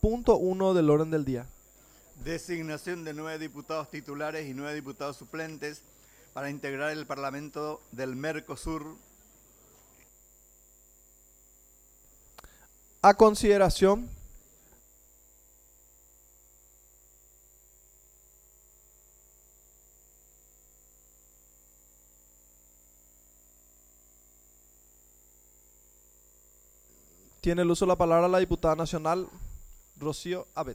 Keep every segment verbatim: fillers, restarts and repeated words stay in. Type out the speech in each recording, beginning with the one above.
Punto uno del orden del día. Designación de nueve diputados titulares y nueve diputados suplentes para integrar el Parlamento del Mercosur. A consideración tiene el uso de la palabra la diputada nacional Rocío Abet.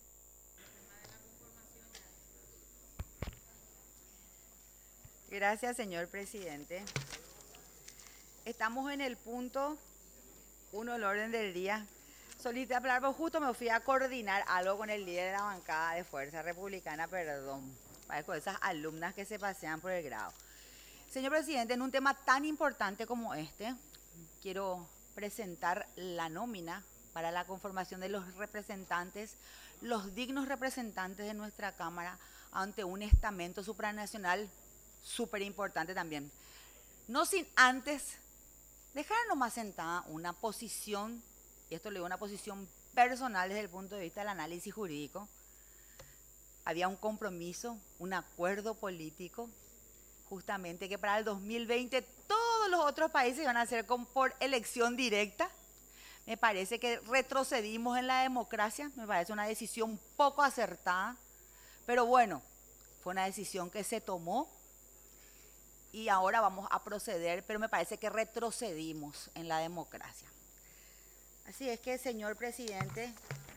Gracias, señor presidente. Estamos en el punto uno del orden del día. Solicité hablar, pero justo me fui a coordinar algo con el líder de la bancada de Fuerza Republicana, perdón, con esas alumnas que se pasean por el grado. Señor presidente, en un tema tan importante como este, quiero presentar la nómina para la conformación de los representantes, los dignos representantes de nuestra Cámara ante un estamento supranacional súper importante también. No sin antes dejar nomás sentada una posición, y esto le digo una posición personal desde el punto de vista del análisis jurídico. Había un compromiso, un acuerdo político, justamente que para el dos mil veinte todos los otros países iban a ser con, por elección directa. Me parece que retrocedimos en la democracia, me parece una decisión poco acertada, pero bueno, fue una decisión que se tomó y ahora vamos a proceder, pero me parece que retrocedimos en la democracia. Así es que, señor presidente,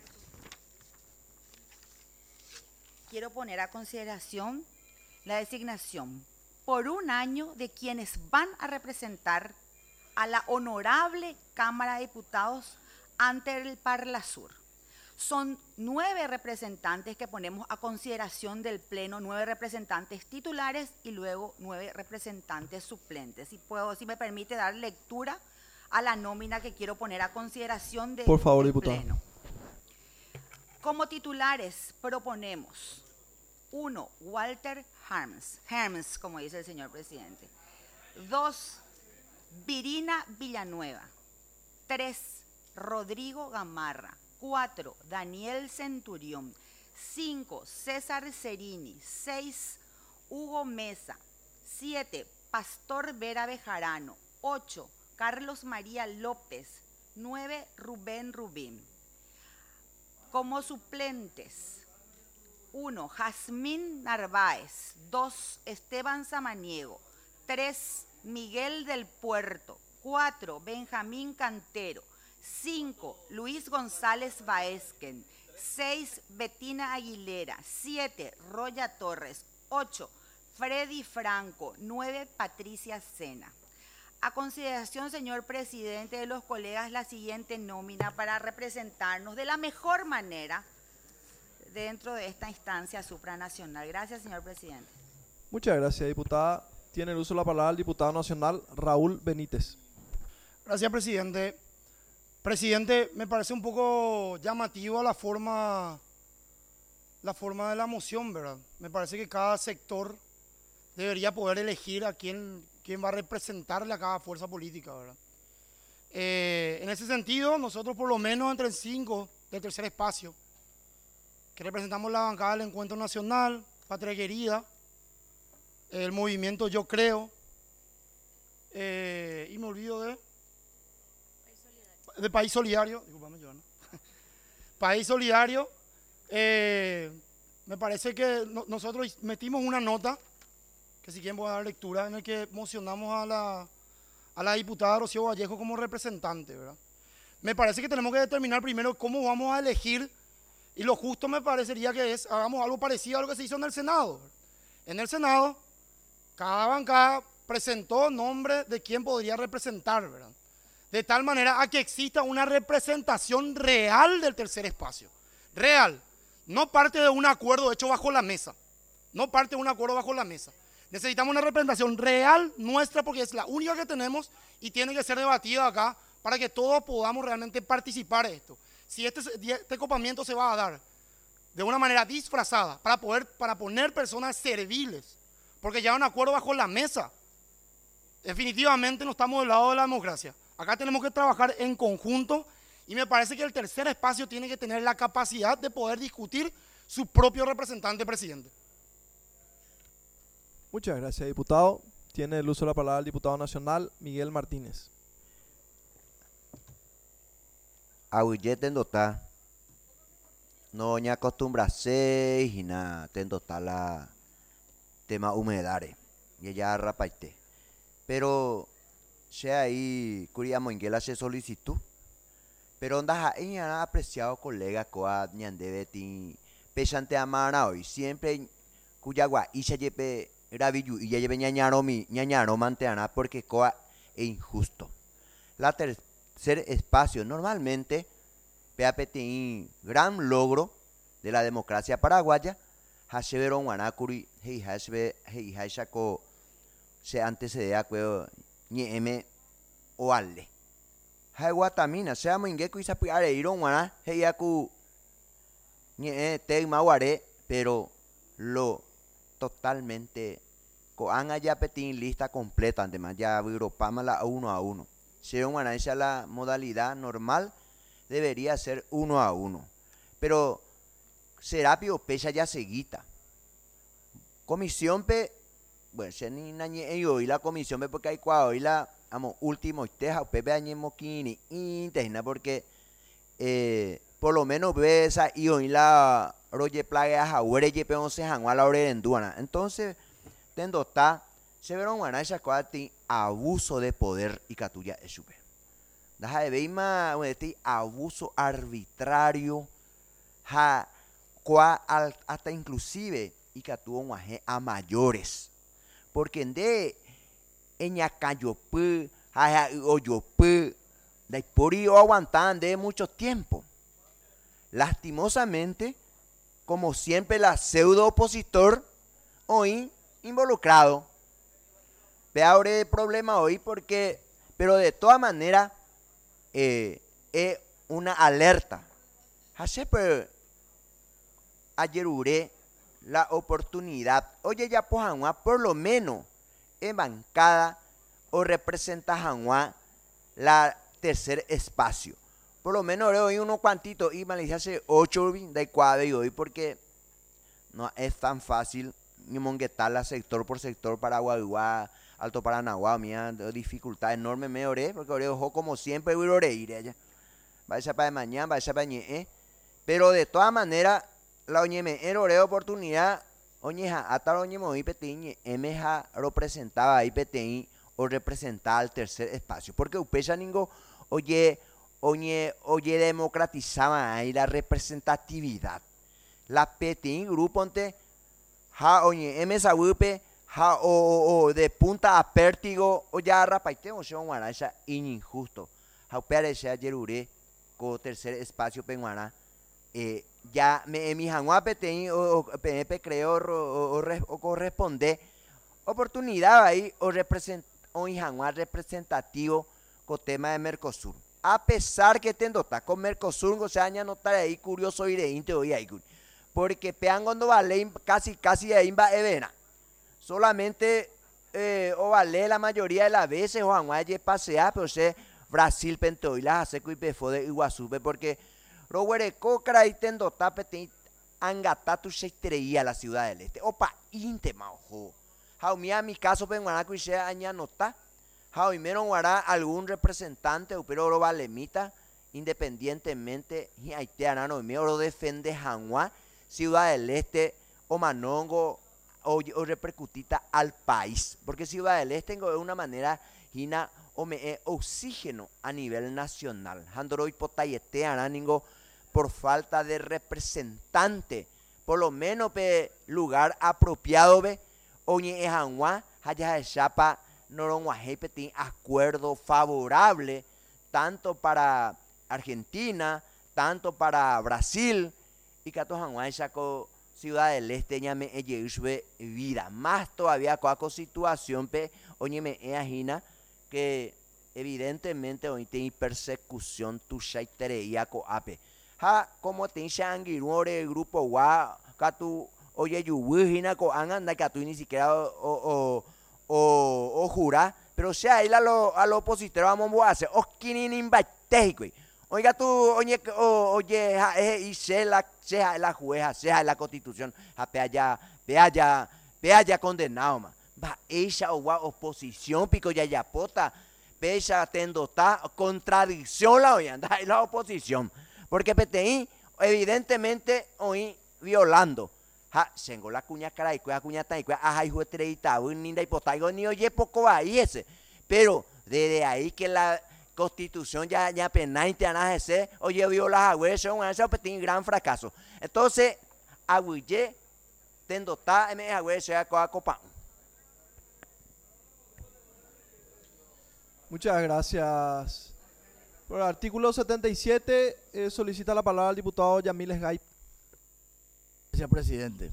quiero poner a consideración la designación por un año de quienes van a representar a la honorable Cámara de Diputados ante el Parlasur. Son nueve representantes que ponemos a consideración del Pleno, nueve representantes titulares y luego nueve representantes suplentes. Si puedo, si me permite dar lectura a la nómina que quiero poner a consideración de, Por favor, del diputada. Pleno. Como titulares proponemos uno, Walter Harms, Harms, como dice el señor presidente. Dos, Virina Villanueva. Tres, Rodrigo Gamarra. Cuatro, Daniel Centurión. Cinco, César Cerini. Seis, Hugo Mesa. Siete, Pastor Vera Bejarano. Ocho, Carlos María López. Nueve, Rubén Rubín. Como suplentes, uno, Jazmín Narváez. Dos, Esteban Samaniego. Tres, Miguel del Puerto. Cuatro, Benjamín Cantero. Cinco, Luis González Baezquen. Seis, Betina Aguilera. Siete, Roya Torres. Ocho, Freddy Franco. Nueve, Patricia Sena. A consideración, señor presidente, de los colegas, la siguiente nómina para representarnos de la mejor manera dentro de esta instancia supranacional. Gracias, señor presidente. Muchas gracias, diputada. Tiene el uso de la palabra el diputado nacional Raúl Benítez. Gracias, presidente. Presidente, me parece un poco llamativa la forma, la forma de la moción, ¿verdad? Me parece que cada sector debería poder elegir a quién, quién va a representarle a cada fuerza política, ¿verdad? Eh, en ese sentido, nosotros por lo menos entre el cinco del tercer espacio, que representamos la bancada del Encuentro Nacional, Patria Querida, el movimiento Yo Creo, eh, y me olvido de... de País Solidario, disculpame, Joana. País Solidario, eh, me parece que no, nosotros metimos una nota, que si quieren voy a dar lectura, en el que mocionamos a la, a la diputada Rocío Vallejo como representante, ¿verdad? Me parece que tenemos que determinar primero cómo vamos a elegir, y lo justo me parecería que es, hagamos algo parecido a lo que se hizo en el Senado. En el Senado, cada bancada presentó nombre de quién podría representar, ¿verdad? De tal manera a que exista una representación real del tercer espacio. Real. No parte de un acuerdo hecho bajo la mesa. No parte de un acuerdo bajo la mesa. Necesitamos una representación real nuestra porque es la única que tenemos y tiene que ser debatida acá para que todos podamos realmente participar de esto. Si este, este copamiento se va a dar de una manera disfrazada para, poder, para poner personas serviles, porque ya hay un acuerdo bajo la mesa, definitivamente no estamos del lado de la democracia. Acá tenemos que trabajar en conjunto Y me parece que el tercer espacio tiene que tener la capacidad de poder discutir su propio representante presidente. Muchas gracias, diputado. Tiene el uso de la palabra el diputado nacional Miguel Martínez. Aguille tendota. No ña acostumbra seis y nada. Tendota la tema humedare. Y ella rapaite. Pero se ahí curiamos en se solicitud. Pero onda ahí han apreciado colega coa ñandebe ti pesante amara hoy. Siempre cuyagua y se lleve Gravillu y ya lleve ñañaro mi ñañaro manteana porque coa es injusto. La tercer espacio normalmente P A P T I gran logro de la democracia paraguaya Hasheveron Wanakuri Hei Hashbe Hei Hashako se antecede a cueo ñeme o alle. Hai guatamina sea moingeku y sapiare iron wana heiaku ñe te maguare pero lo totalmente coan allá petin lista completa además ya Europama la uno a uno. Si un esa la modalidad normal debería ser uno a uno. Pero Serapio pesa ya seguita. Comisión pe bueno, se ni nañe yo y la comisión pe porque hay cuao y la amo último teja pepe añemo kini interna porque eh, por lo menos ve esa y hoy la roye plaga jawere ye pe once janwa la ore en duana. Entonces tendo está se verán wana esa cuati abuso de poder y catuya es super. Deja de veima este abuso arbitrario ja cua al, hasta inclusive y catuo un a mayores. Porque en de eña cayopu, haya oyopu, de por ahí aguantan de mucho tiempo. Lastimosamente, como siempre, la pseudo opositor hoy involucrado. Ve ahora el problema hoy porque, pero de todas maneras, eh, es una alerta. Hace pero ayer uré la oportunidad. Oye, ya pues Hanua, por lo menos en bancada o representa Hanua la tercer espacio. Por lo menos hoy uno cuantito y me hace ocho de cuadro y hoy porque no es tan fácil ni monguetarla sector por sector para Guaguá, Alto Paranaguá, mía, dificultad enorme me oré, porque oré ojo como siempre voy a oré ir allá. Va a ser para mañana, va a ser para ñe, pero de todas maneras la oñeme era oré oportunidad, oñeja, hasta la oñeme hoy peteñe, emeja representaba ahí peteñi o representaba al tercer espacio, porque upecha ningo, oye, oye, oye, democratizaba ahí la representatividad. La peteñi grupo ante, ja, oye, eme sabupe, ja, o, o, o de punta a pértigo, o ya rapaitemos, se van a esa injusto. Ja, upere se ayer uré, con tercer espacio penguana, eh, ya me mi janua peteñi o P N P creo o, o, o corresponde oportunidad ahí o represent o janua representativo con tema de Mercosur. A pesar que tendo está con Mercosur, o sea, ya notar ahí curioso y de inte hoy ahí, porque pean cuando vale casi casi ahí va evena. Solamente eh, o vale la mayoría de las veces o janua ye pasea, pero se Brasil pento y las hace y pefo de Iguazú porque Roguereco caray tendo tapete angata tu se treía la ciudad del este. Opa, íntima ojo. Jau mía mi caso penguana que se aña nota. Jau meron guará algún representante o pero valemita independientemente y haitiana no me oro defende Janua, ciudad del este o manongo o, o repercutita al país, porque ciudad del este tengo de una manera hina o me eh, oxígeno a nivel nacional. Handoro hipotayete aráningo por falta de representante, por lo menos pe lugar apropiado ve oñe ejanwa haya de chapa noronguaje petín acuerdo favorable tanto para Argentina, tanto para Brasil y cato janwa saco ciudad del este ñame eye vida más todavía coaco situación pe oñe me eajina que evidentemente hoy tiene persecución tu shaitereía coape. Ha como te shangiruore el grupo wa katu oye yuwijina ko anda que tú ni siquiera o o o o jura pero sea ahí a lo a lo opositores vamos a hacer o kinin imbatejo Oiga tú, oye, o- oye, ja, eh, y se la, sea la jueza, sea la constitución, ja, pe allá, pe allá, pe allá condenado, ma. Va, ella o gua oposición, pico ya ya pota, pe ella tendota, contradicción la oye, anda, y la oposición. Porque P T I, evidentemente, hoy violando. Ja, sengo la cuña cara y cuya cuña tan y cuya, ajá, hijo de treita, un ninda y potaigo, ni oye poco ahí ese. Pero, desde ahí que la constitución ya ya penainte a ese oye viola a hueso un ancho petín gran fracaso. Entonces aguille tendo ta me a hueso a copa. Muchas gracias. Por el artículo setenta y siete eh, solicita la palabra al diputado Yamil Esgay. Gracias, presidente.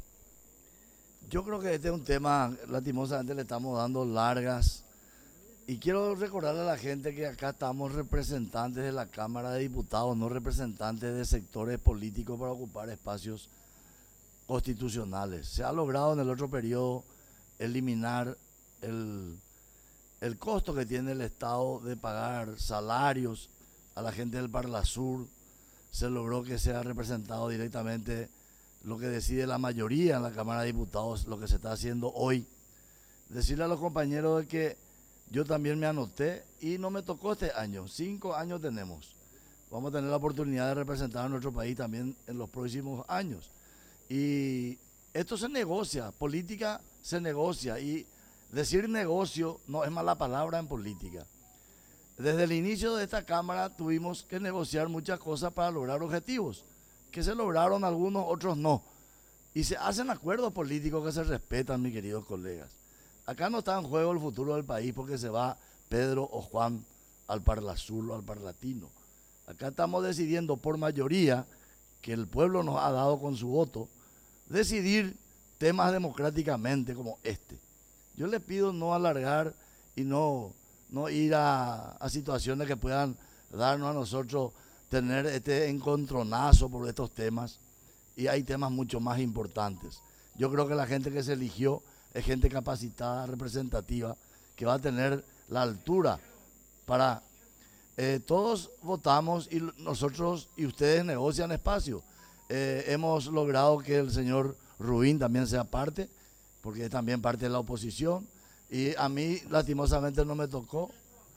Yo creo que este es un tema, lastimosamente le estamos dando largas. Y quiero recordarle a la gente que acá estamos representantes de la Cámara de Diputados, no representantes de sectores políticos para ocupar espacios constitucionales. Se ha logrado en el otro periodo eliminar el, el costo que tiene el Estado de pagar salarios a la gente del Parlasur. Se logró que sea representado directamente lo que decide la mayoría en la Cámara de Diputados, lo que se está haciendo hoy. Decirle a los compañeros de que yo también me anoté y no me tocó este año. Cinco años tenemos. Vamos a tener la oportunidad de representar a nuestro país también en los próximos años. Y esto se negocia, política se negocia. Y decir negocio no es mala palabra en política. Desde el inicio de esta Cámara tuvimos que negociar muchas cosas para lograr objetivos, que se lograron algunos, otros no. Y se hacen acuerdos políticos que se respetan, mis queridos colegas. Acá no está en juego el futuro del país porque se va Pedro o Juan al Parlasur o al Parlatino. Acá estamos decidiendo por mayoría, que el pueblo nos ha dado con su voto, decidir temas democráticamente como este. Yo les pido no alargar y no, no ir a, a situaciones que puedan darnos a nosotros tener este encontronazo por estos temas. Y hay temas mucho más importantes. Yo creo que la gente que se eligió es gente capacitada, representativa, que va a tener la altura para... Eh, todos votamos y nosotros y ustedes negocian espacio. Eh, hemos logrado que el señor Rubín también sea parte, porque es también parte de la oposición, y a mí lastimosamente no me tocó,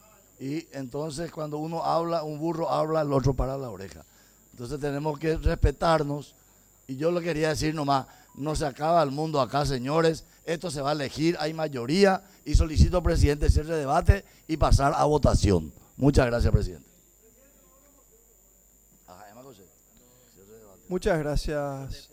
y entonces cuando uno habla, un burro habla, el otro para la oreja. Entonces tenemos que respetarnos, y yo le quería decir nomás, no se acaba el mundo acá, señores. Esto se va a elegir, hay mayoría y solicito, presidente, cierre de debate y pasar a votación. Muchas gracias, presidente. Muchas gracias.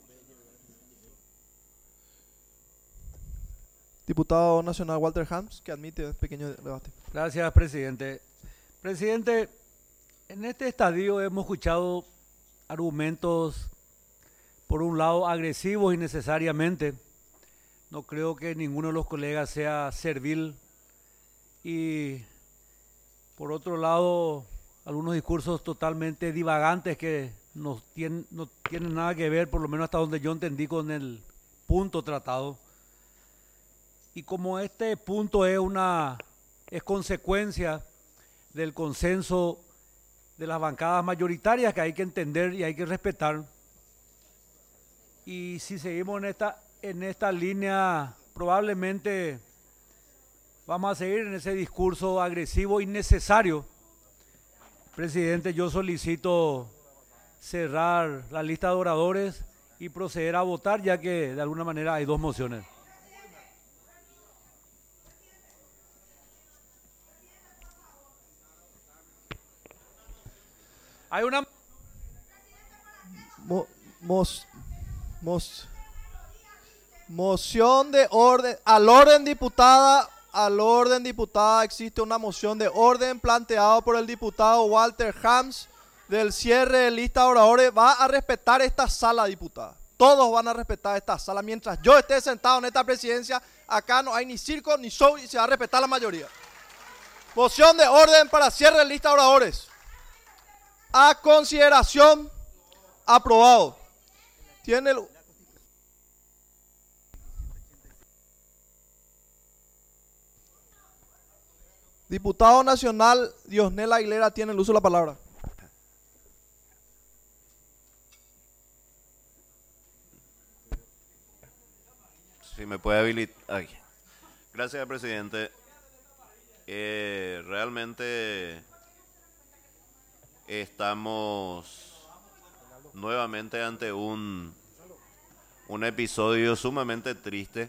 Diputado nacional Walter Hams, que admite un pequeño debate. Gracias, presidente. Presidente, en este estadio hemos escuchado argumentos, por un lado, agresivos innecesariamente. No creo que ninguno de los colegas sea servil. Y por otro lado, algunos discursos totalmente divagantes que no tienen, no tienen nada que ver, por lo menos hasta donde yo entendí, con el punto tratado. Y como este punto es una es consecuencia del consenso de las bancadas mayoritarias que hay que entender y hay que respetar. Y si seguimos en esta, en esta línea, probablemente vamos a seguir en ese discurso agresivo innecesario. Presidente, yo solicito cerrar la lista de oradores y proceder a votar, ya que de alguna manera hay dos mociones. Hay una... Mo, mos, mos, moción de orden, al orden diputada, al orden diputada existe una moción de orden planteado por el diputado Walter Hams del cierre de lista de oradores. Va a respetar esta sala, diputada. Todos van a respetar esta sala. Mientras yo esté sentado en esta presidencia, acá no hay ni circo ni show y se va a respetar la mayoría. Moción de orden para cierre de lista de oradores. A consideración, aprobado. Tiene el... Diputado nacional Diosnel Aguilera tiene el uso de la palabra. Si me puede habilitar. Gracias, presidente. Eh, realmente estamos nuevamente ante un, un episodio sumamente triste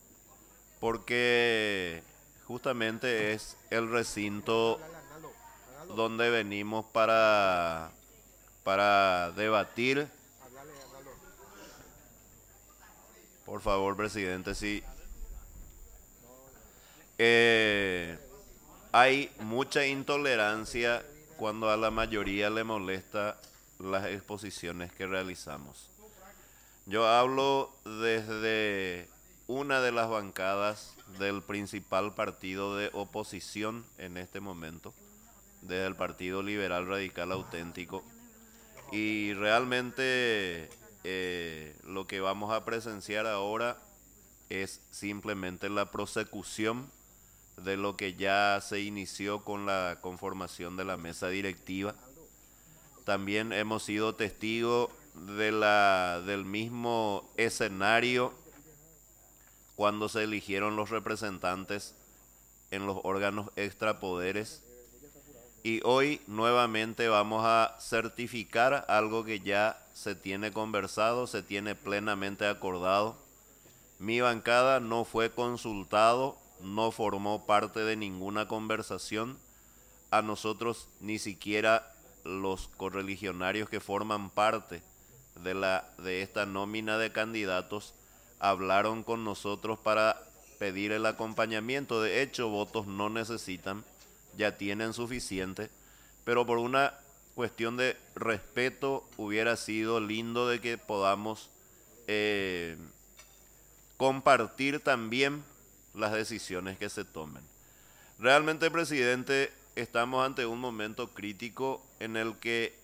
porque justamente es el recinto donde venimos para, para debatir. Por favor, presidente, sí. Eh, hay mucha intolerancia cuando a la mayoría le molesta las exposiciones que realizamos. Yo hablo desde una de las bancadas del principal partido de oposición en este momento, desde el Partido Liberal Radical Auténtico, y realmente eh, lo que vamos a presenciar ahora es simplemente la prosecución de lo que ya se inició con la conformación de la mesa directiva. También hemos sido testigos de la, del mismo escenario cuando se eligieron los representantes en los órganos extrapoderes. Y hoy nuevamente vamos a certificar algo que ya se tiene conversado, se tiene plenamente acordado. Mi bancada no fue consultado, no formó parte de ninguna conversación. A nosotros ni siquiera los correligionarios que forman parte de, la, de esta nómina de candidatos hablaron con nosotros para pedir el acompañamiento. De hecho, votos no necesitan, ya tienen suficiente, pero por una cuestión de respeto hubiera sido lindo de que podamos eh, compartir también las decisiones que se tomen. Realmente, presidente, estamos ante un momento crítico en el que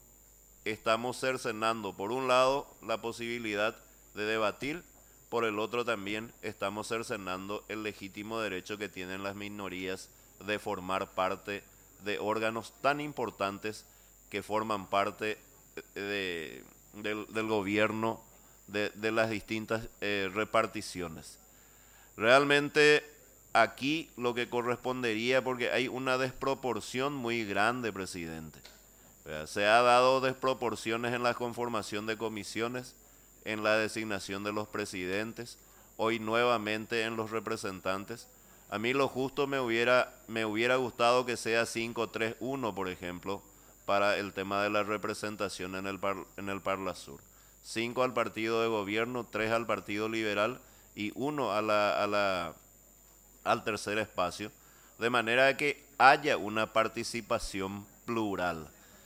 estamos cercenando, por un lado, la posibilidad de debatir, por el otro también estamos cercenando el legítimo derecho que tienen las minorías de formar parte de órganos tan importantes que forman parte de, del, del gobierno de, de las distintas eh, reparticiones. Realmente aquí lo que correspondería, porque hay una desproporción muy grande, presidente. Se ha dado desproporciones en la conformación de comisiones, en la designación de los presidentes, hoy nuevamente en los representantes. A mí lo justo me hubiera, me hubiera gustado que sea cinco tres uno, por ejemplo, para el tema de la representación en el, par, en el Parlasur. cinco al partido de gobierno, tres al Partido Liberal y uno a la, a la, al tercer espacio, de manera que haya una participación plural.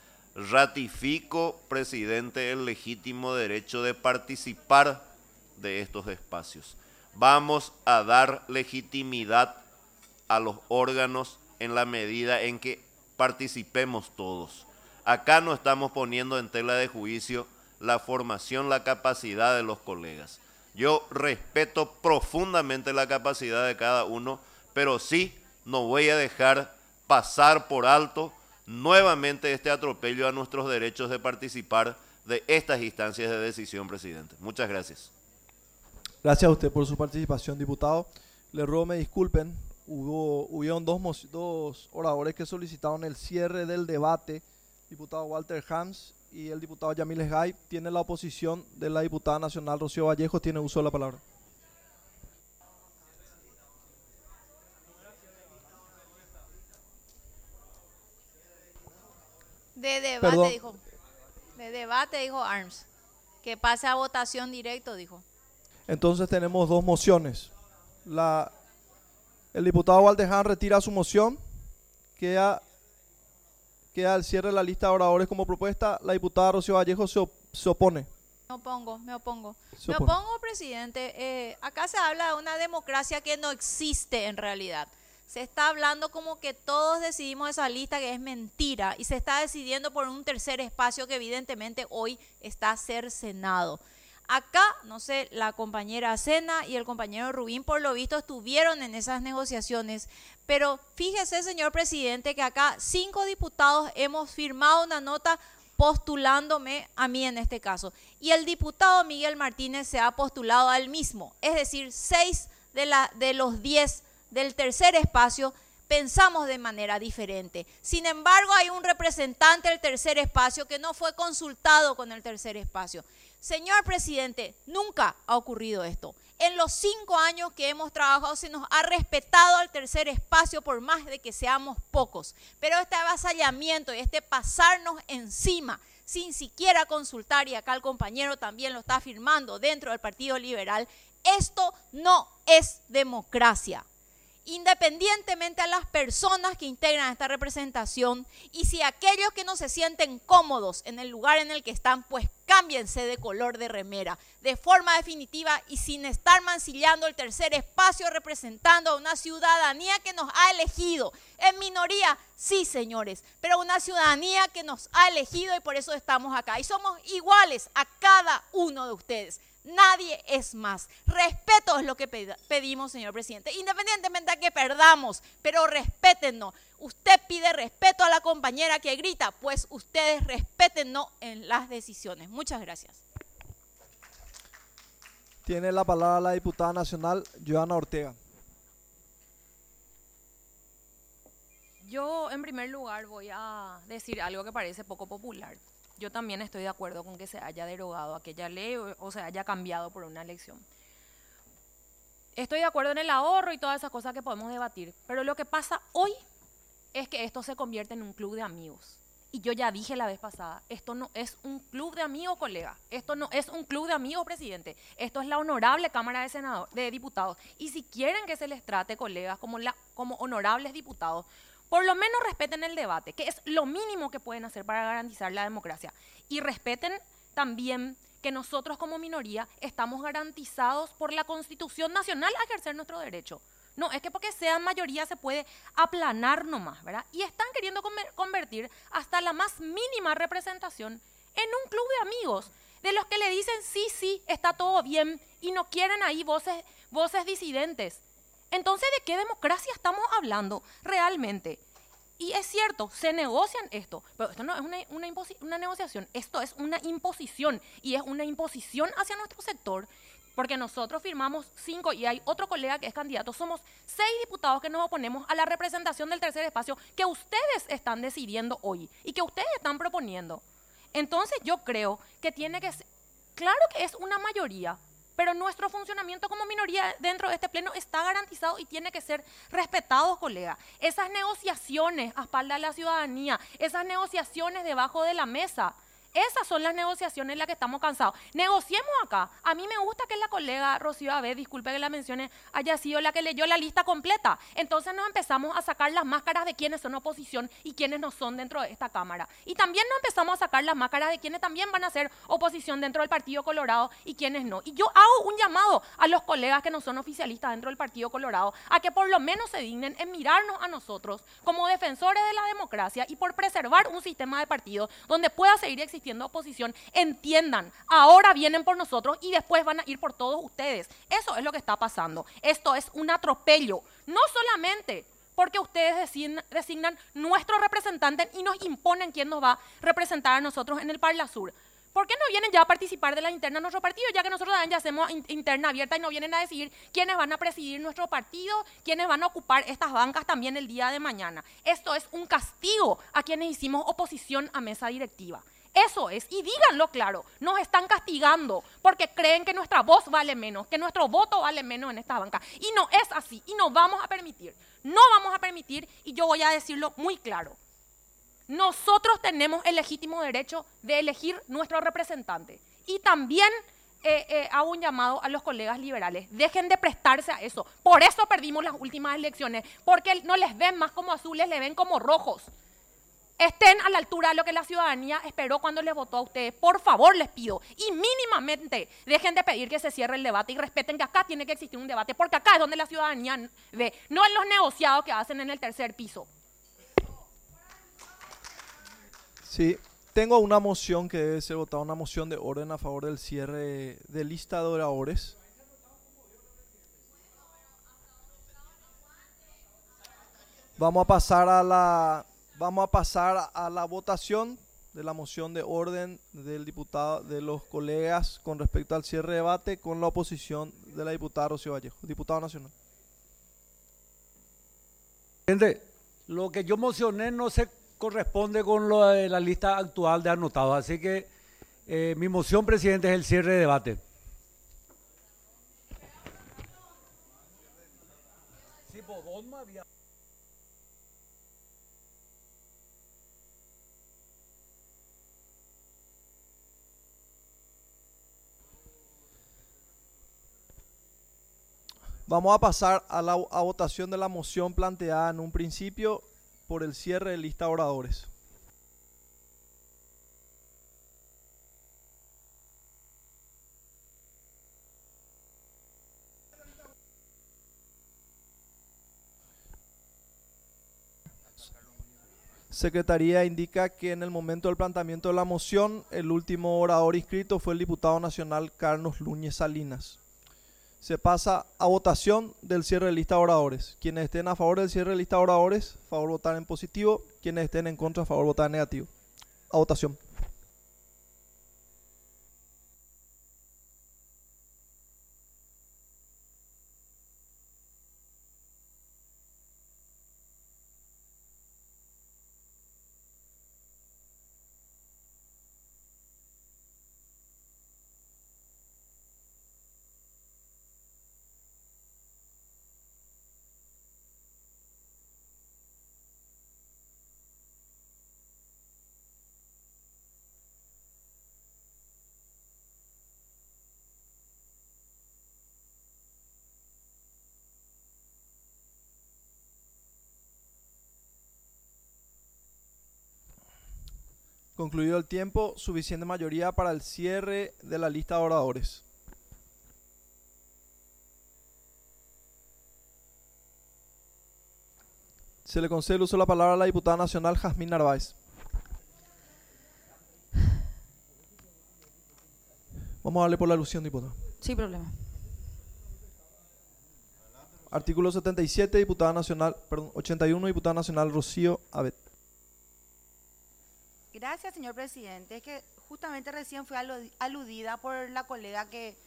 Ratifico, presidente, el legítimo derecho de participar de estos espacios. Vamos a dar legitimidad a los órganos en la medida en que participemos todos. Acá no estamos poniendo en tela de juicio la formación, la capacidad de los colegas. Yo respeto profundamente la capacidad de cada uno, pero sí no voy a dejar pasar por alto nuevamente este atropello a nuestros derechos de participar de estas instancias de decisión, presidente. Muchas gracias. Gracias a usted por su participación, diputado. Le ruego me disculpen, hubo hubieron dos, dos oradores que solicitaron el cierre del debate, diputado Walter Hams y el diputado Yamil Esgay. Tiene la oposición de la diputada nacional Rocío Vallejo, tiene uso de la palabra. De debate, Perdón. dijo. De debate, dijo Arms. Que pase a votación directo, dijo. Entonces tenemos dos mociones. La, el diputado Valdeján retira su moción. Queda, queda el cierre de la lista de oradores como propuesta. La diputada Rocío Vallejo se, op, se opone. Me opongo, me opongo. Se me opone. opongo, presidente. Eh, acá se habla de una democracia que no existe en realidad. Se está hablando como que todos decidimos esa lista, que es mentira, y se está decidiendo por un tercer espacio que evidentemente hoy está cercenado. Acá, no sé, la compañera Sena y el compañero Rubín por lo visto estuvieron en esas negociaciones, pero fíjese, señor presidente, que acá cinco diputados hemos firmado una nota postulándome a mí en este caso. Y el diputado Miguel Martínez se ha postulado al mismo, es decir, seis de, la, de los diez del tercer espacio pensamos de manera diferente. Sin embargo, hay un representante del tercer espacio que no fue consultado con el tercer espacio. Señor presidente, nunca ha ocurrido esto. En los cinco años que hemos trabajado se nos ha respetado al tercer espacio por más de que seamos pocos. Pero este avasallamiento y este pasarnos encima sin siquiera consultar, y acá el compañero también lo está afirmando dentro del Partido Liberal, esto no es democracia. Independientemente a las personas que integran esta representación, y si aquellos que no se sienten cómodos en el lugar en el que están, pues cámbiense de color de remera, de forma definitiva y sin estar mancillando el tercer espacio representando a una ciudadanía que nos ha elegido. En minoría, sí señores, pero una ciudadanía que nos ha elegido y por eso estamos acá. Y somos iguales a cada uno de ustedes. Nadie es más. Respeto es lo que pedimos, señor presidente, independientemente de que perdamos, pero respétennos. Usted pide respeto a la compañera que grita, pues ustedes respétennos en las decisiones. Muchas gracias. Tiene la palabra la diputada nacional, Joana Ortega. Yo, en primer lugar, voy a decir algo que parece poco popular. Yo también estoy de acuerdo con que se haya derogado aquella ley o, o se haya cambiado por una elección. Estoy de acuerdo en el ahorro y todas esas cosas que podemos debatir, pero lo que pasa hoy es que esto se convierte en un club de amigos. Y yo ya dije la vez pasada, esto no es un club de amigos, colega. Esto no es un club de amigos, presidente. Esto es la honorable Cámara de, Senador, de Diputados. Y si quieren que se les trate, colegas, como, la, como honorables diputados, por lo menos respeten el debate, que es lo mínimo que pueden hacer para garantizar la democracia. Y respeten también que nosotros como minoría estamos garantizados por la Constitución Nacional a ejercer nuestro derecho. No, es que porque sean mayoría se puede aplanar nomás, ¿verdad? Y están queriendo convertir hasta la más mínima representación en un club de amigos, de los que le dicen sí, sí, está todo bien, y no quieren ahí voces, voces disidentes. Entonces, ¿de qué democracia estamos hablando realmente? Y es cierto, se negocian esto, pero esto no es una, una, una negociación, esto es una imposición, y es una imposición hacia nuestro sector, porque nosotros firmamos cinco y hay otro colega que es candidato, somos seis diputados que nos oponemos a la representación del tercer espacio que ustedes están decidiendo hoy y que ustedes están proponiendo. Entonces yo creo que tiene que ser, claro que es una mayoría, pero nuestro funcionamiento como minoría dentro de este pleno está garantizado y tiene que ser respetado, colega. Esas negociaciones a espaldas de la ciudadanía, esas negociaciones debajo de la mesa, esas son las negociaciones en las que estamos cansados. Negociemos acá. A mí me gusta que la colega Rocío Abed, disculpe que la mencione, haya sido la que leyó la lista completa. Entonces nos empezamos a sacar las máscaras de quienes son oposición y quienes no son dentro de esta Cámara. Y también nos empezamos a sacar las máscaras de quienes también van a ser oposición dentro del Partido Colorado y quienes no. Y yo hago un llamado a los colegas que no son oficialistas dentro del Partido Colorado a que por lo menos se dignen en mirarnos a nosotros como defensores de la democracia y por preservar un sistema de partido donde pueda seguir existiendo oposición, entiendan, ahora vienen por nosotros y después van a ir por todos ustedes. Eso es lo que está pasando. Esto es un atropello, no solamente porque ustedes designan, designan nuestro representante y nos imponen quién nos va a representar a nosotros en el Parla Sur. ¿Por qué no vienen ya a participar de la interna de nuestro partido? Ya que nosotros también ya hacemos interna abierta y no vienen a decidir quiénes van a presidir nuestro partido, quiénes van a ocupar estas bancas también el día de mañana. Esto es un castigo a quienes hicimos oposición a mesa directiva. Eso es, y díganlo claro, nos están castigando porque creen que nuestra voz vale menos, que nuestro voto vale menos en esta banca. Y no es así, y no vamos a permitir, no vamos a permitir, y yo voy a decirlo muy claro. Nosotros tenemos el legítimo derecho de elegir nuestro representante. Y también eh, eh, hago un llamado a los colegas liberales, dejen de prestarse a eso. Por eso perdimos las últimas elecciones, porque no les ven más como azules, les ven como rojos. Estén a la altura de lo que la ciudadanía esperó cuando les votó a ustedes. Por favor, les pido. Y mínimamente dejen de pedir que se cierre el debate y respeten que acá tiene que existir un debate, porque acá es donde la ciudadanía ve, no en los negociados que hacen en el tercer piso. Sí, tengo una moción que debe ser votada, una moción de orden a favor del cierre de lista de oradores. Vamos a pasar a la... Vamos a pasar a la votación de la moción de orden del diputado, de los colegas con respecto al cierre de debate con la oposición de la diputada Rocío Vallejo, diputado nacional. Presidente, lo que yo mocioné no se corresponde con lo de la lista actual de anotados, así que eh, mi moción, presidente, es el cierre de debate. Sí, Bodoma había... Vamos a pasar a la a votación de la moción planteada en un principio por el cierre de lista de oradores. Secretaría indica que en el momento del planteamiento de la moción, el último orador inscrito fue el diputado nacional Carlos Núñez Salinas. Se pasa a votación del cierre de lista de oradores. Quienes estén a favor del cierre de lista de oradores, favor votar en positivo. Quienes estén en contra, favor votar en negativo. A votación. Concluido el tiempo, suficiente mayoría para el cierre de la lista de oradores. Se le concede el uso de la palabra a la diputada nacional Jazmín Narváez. Vamos a darle por la alusión, diputada. Sin problema. Artículo setenta y siete, diputada nacional, perdón, ochenta y uno, diputada nacional Rocío Abet. Gracias, señor presidente. Es que justamente recién fui aludida por la colega que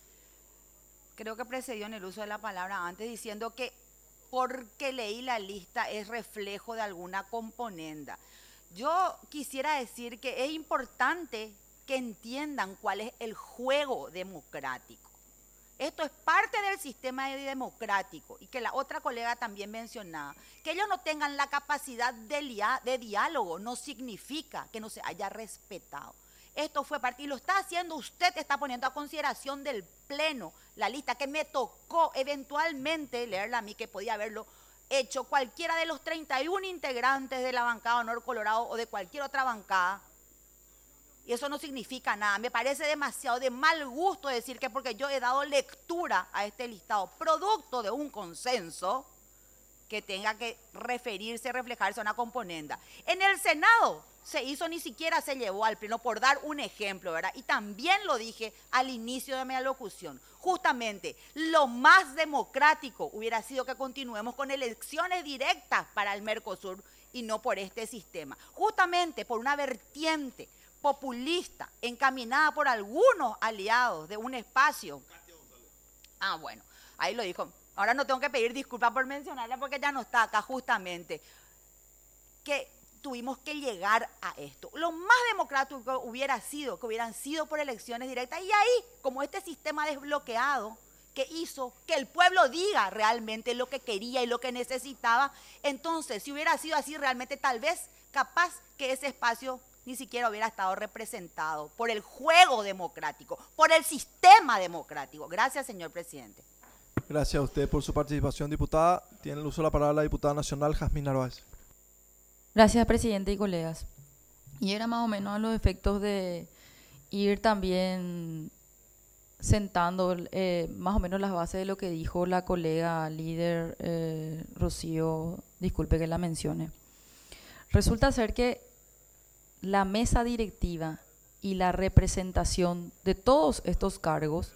creo que precedió en el uso de la palabra antes, diciendo que porque leí la lista es reflejo de alguna componenda. Yo quisiera decir que es importante que entiendan cuál es el juego democrático. Esto es parte del sistema democrático y que la otra colega también mencionaba. Que ellos no tengan la capacidad de, de diálogo no significa que no se haya respetado. Esto fue parte, y lo está haciendo usted, está poniendo a consideración del Pleno la lista que me tocó eventualmente leerla a mí, que podía haberlo hecho cualquiera de los treinta y uno integrantes de la bancada Honor Colorado o de cualquier otra bancada. Y eso no significa nada. Me parece demasiado de mal gusto decir que porque yo he dado lectura a este listado, producto de un consenso, que tenga que referirse, reflejarse a una componenda. En el Senado se hizo, ni siquiera se llevó al Pleno, por dar un ejemplo, ¿verdad? Y también lo dije al inicio de mi alocución. Justamente, lo más democrático hubiera sido que continuemos con elecciones directas para el Mercosur y no por este sistema. Justamente por una vertiente populista encaminada por algunos aliados de un espacio. Ah, bueno, ahí lo dijo. Ahora no tengo que pedir disculpas por mencionarla porque ya no está acá justamente. Que tuvimos que llegar a esto. Lo más democrático hubiera sido que hubieran sido por elecciones directas y ahí, como este sistema desbloqueado que hizo que el pueblo diga realmente lo que quería y lo que necesitaba, entonces si hubiera sido así realmente tal vez capaz que ese espacio ni siquiera hubiera estado representado por el juego democrático, por el sistema democrático. Gracias, señor presidente. Gracias a usted por su participación, diputada. Tiene el uso de la palabra la diputada nacional Jazmín Narváez. Gracias, presidente y colegas. Y era más o menos a los efectos de ir también sentando eh, más o menos las bases de lo que dijo la colega líder eh, Rocío, disculpe que la mencione. Resulta ser que la mesa directiva y la representación de todos estos cargos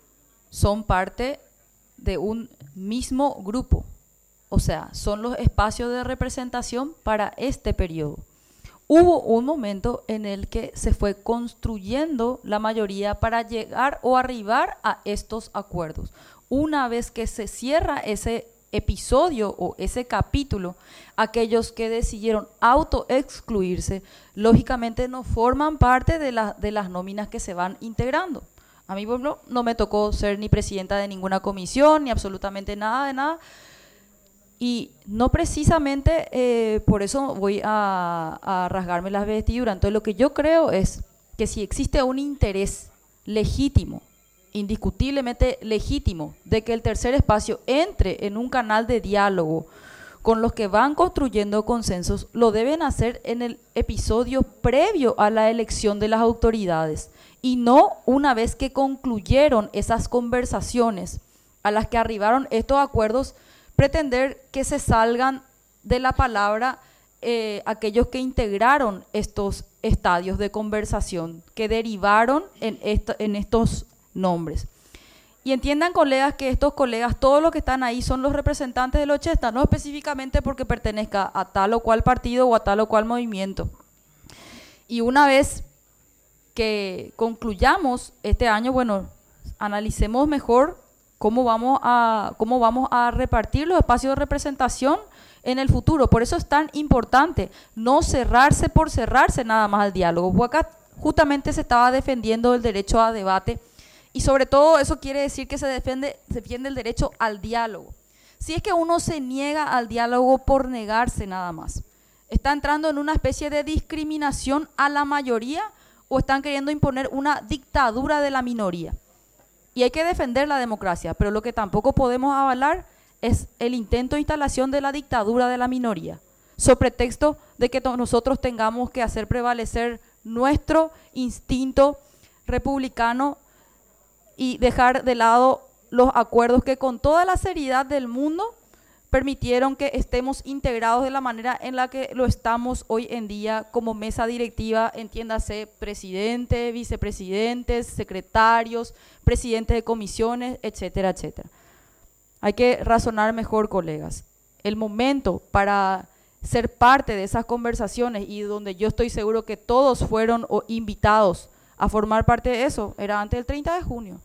son parte de un mismo grupo, o sea, son los espacios de representación para este periodo. hubo un momento en el que se fue construyendo la mayoría para llegar o arribar a estos acuerdos. Una vez que se cierra ese episodio o ese capítulo, aquellos que decidieron autoexcluirse, lógicamente no forman parte de, la, de las nóminas que se van integrando. A mí, por ejemplo, no me tocó ser ni presidenta de ninguna comisión, ni absolutamente nada de nada. Y no precisamente eh, por eso voy a, a rasgarme las vestiduras. Entonces lo que yo creo es que si existe un interés legítimo, indiscutiblemente legítimo, de que el tercer espacio entre en un canal de diálogo con los que van construyendo consensos, lo deben hacer en el episodio previo a la elección de las autoridades y no una vez que concluyeron esas conversaciones a las que arribaron estos acuerdos, pretender que se salgan de la palabra eh, aquellos que integraron estos estadios de conversación, que derivaron en, esto, en estos nombres. Y entiendan, colegas, que estos colegas, todos los que están ahí son los representantes del ochenta, no específicamente porque pertenezca a tal o cual partido o a tal o cual movimiento. Y una vez que concluyamos este año, bueno, analicemos mejor cómo vamos a, cómo vamos a repartir los espacios de representación en el futuro. Por eso es tan importante no cerrarse por cerrarse nada más al diálogo. Porque acá justamente se estaba defendiendo el derecho a debate y sobre todo eso quiere decir que se defiende, se defiende el derecho al diálogo. Si es que uno se niega al diálogo por negarse nada más, está entrando en una especie de discriminación a la mayoría o están queriendo imponer una dictadura de la minoría. Y hay que defender la democracia, pero lo que tampoco podemos avalar es el intento de instalación de la dictadura de la minoría, sobre pretexto de que nosotros tengamos que hacer prevalecer nuestro instinto republicano y dejar de lado los acuerdos que con toda la seriedad del mundo permitieron que estemos integrados de la manera en la que lo estamos hoy en día como mesa directiva, entiéndase presidente, vicepresidentes, secretarios, presidentes de comisiones, etcétera, etcétera. Hay que razonar mejor, colegas. El momento para ser parte de esas conversaciones y donde yo estoy seguro que todos fueron invitados a formar parte de eso, era antes del treinta de junio.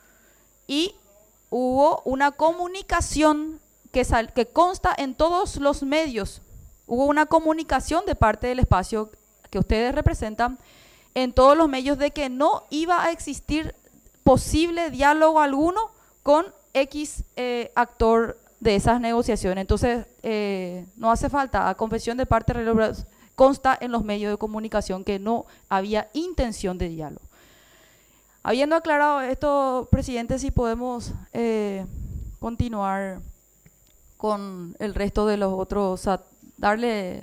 Y hubo una comunicación que, sal, que consta en todos los medios. Hubo una comunicación de parte del espacio que ustedes representan en todos los medios de que no iba a existir posible diálogo alguno con X eh, actor de esas negociaciones. Entonces, eh, no hace falta, a confesión de parte consta en los medios de comunicación que no había intención de diálogo. Habiendo aclarado esto, presidente, si podemos eh, continuar con el resto de los otros, o sea, darle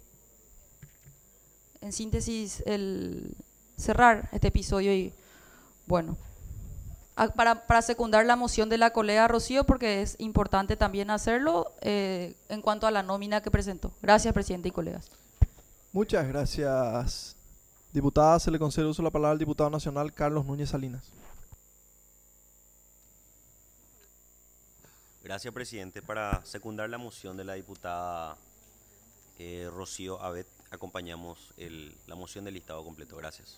en síntesis el cerrar este episodio y bueno, a, para, para secundar la moción de la colega Rocío, porque es importante también hacerlo eh, en cuanto a la nómina que presentó. Gracias, presidente y colegas. Muchas gracias, diputada. Se le concede uso de la palabra al diputado nacional Carlos Núñez Salinas. Gracias, presidente. Para secundar la moción de la diputada eh, Rocío Abet, acompañamos el, la moción del listado completo. Gracias.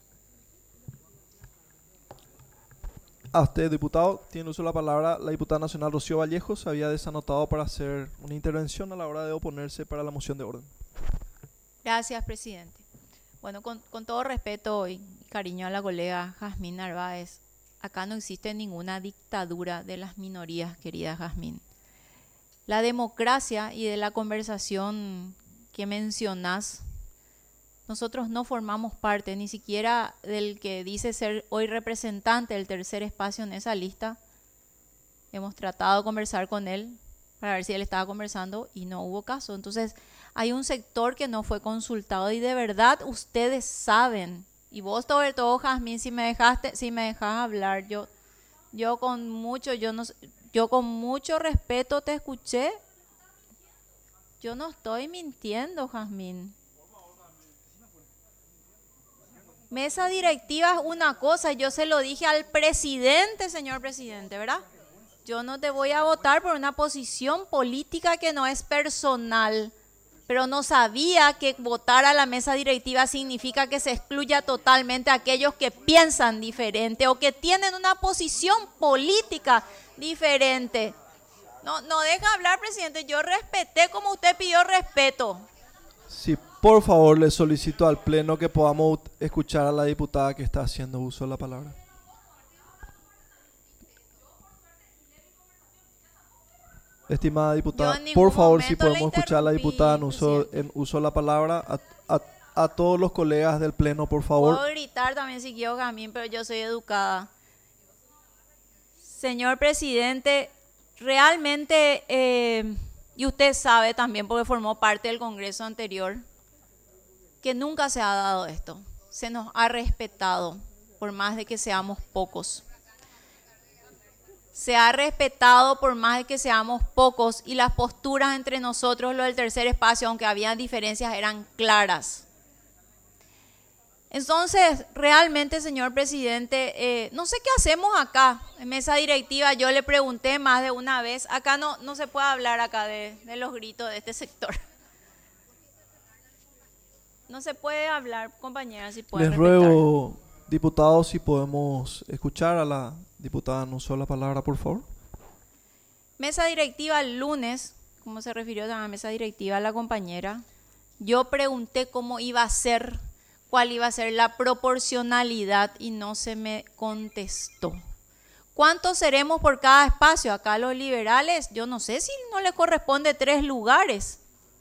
A usted, diputado, tiene uso de la palabra la diputada nacional Rocío Vallejo. Se había desanotado para hacer una intervención a la hora de oponerse para la moción de orden. Gracias, presidente. Bueno, con, con todo respeto y cariño a la colega Jazmín Narváez, acá no existe ninguna dictadura de las minorías, querida Jazmín. La democracia y de la conversación que mencionás, nosotros no formamos parte ni siquiera del que dice ser hoy representante del tercer espacio en esa lista. Hemos tratado de conversar con él para ver si él estaba conversando y no hubo caso. Entonces, hay un sector que no fue consultado y de verdad ustedes saben. Y vos, sobre todo, Jazmín, si me dejaste, si me dejas hablar, yo, yo con mucho, yo no, yo con mucho respeto te escuché. Yo no estoy mintiendo, Jazmín. Mesa directiva es una cosa, yo se lo dije al presidente, señor presidente, ¿verdad? Yo no te voy a votar por una posición política que no es personal. pero no sabía que votar a la mesa directiva significa que se excluya totalmente a aquellos que piensan diferente o que tienen una posición política diferente. No, no deja hablar, presidente. Yo respeté como usted pidió respeto. Sí, por favor, le solicito al Pleno que podamos escuchar a la diputada que está haciendo uso de la palabra. Estimada diputada, por favor, si podemos escuchar a la diputada en uso, en uso de la palabra, a, a, a todos los colegas del Pleno, por favor. Puedo gritar también si quiero, Jamín, pero yo soy educada. Señor presidente, realmente, eh, y usted sabe también porque formó parte del Congreso anterior, que nunca se ha dado esto. Se nos ha respetado, por más de que seamos pocos. Se ha respetado por más de que seamos pocos y las posturas entre nosotros, lo del tercer espacio, aunque había diferencias, eran claras. Entonces, realmente, señor presidente, eh, no sé qué hacemos acá en mesa directiva. Yo le pregunté más de una vez. Acá no, no se puede hablar acá de, de los gritos de este sector. No se puede hablar, compañera, si pueden Les respetar. ruego, diputados, si podemos escuchar a la diputada en uso de la palabra, por favor. Mesa directiva el lunes, como se refirió a la mesa directiva la compañera, yo pregunté cómo iba a ser, cuál iba a ser la proporcionalidad y no se me contestó. ¿Cuántos seremos por cada espacio? Acá los liberales, yo no sé si no les corresponde tres lugares.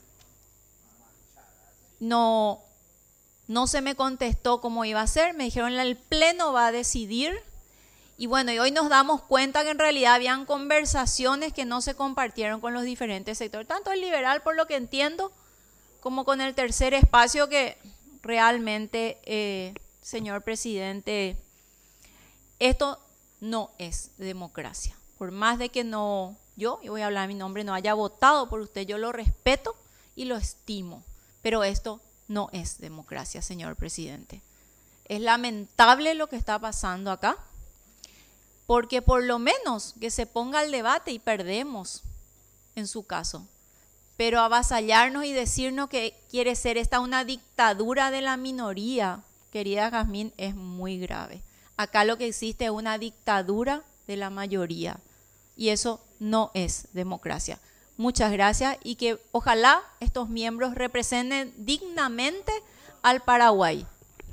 No, no se me contestó cómo iba a ser, me dijeron el Pleno va a decidir. Y bueno, y hoy nos damos cuenta que en realidad habían conversaciones que no se compartieron con los diferentes sectores, tanto el liberal, por lo que entiendo, como con el tercer espacio, que realmente, eh, señor presidente, esto no es democracia. Por más de que no, yo, y voy a hablar en mi nombre, no haya votado por usted, yo lo respeto y lo estimo, pero esto no es democracia, señor presidente. Es lamentable lo que está pasando acá, porque por lo menos que se ponga el debate y perdemos en su caso. Pero avasallarnos y decirnos que quiere ser esta una dictadura de la minoría, querida Jazmín, es muy grave. Acá lo que existe es una dictadura de la mayoría y eso no es democracia. Muchas gracias y que ojalá estos miembros representen dignamente al Paraguay.